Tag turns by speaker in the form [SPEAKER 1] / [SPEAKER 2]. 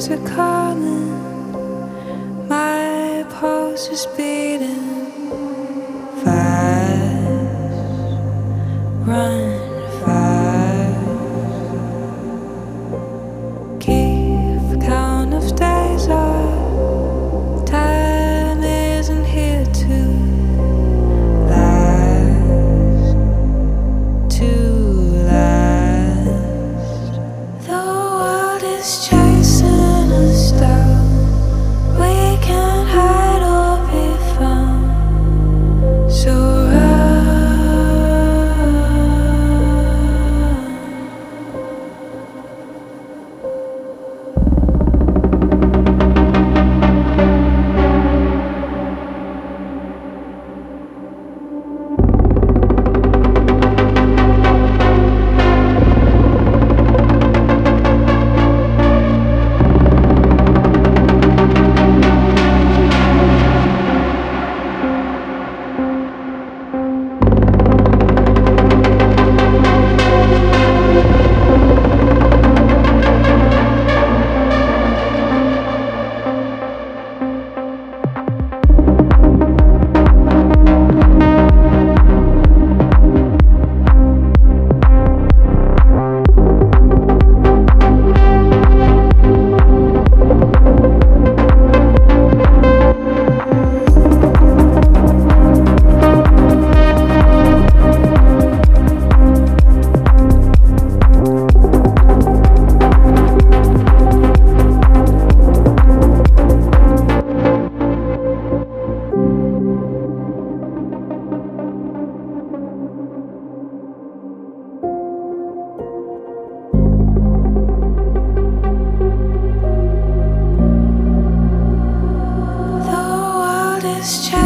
[SPEAKER 1] waves are calling, my pulse is beating fast, run fast. Keep count of days up, time isn't here to last, to last. The world is chasing us down, we can't hide or be found, so run. It's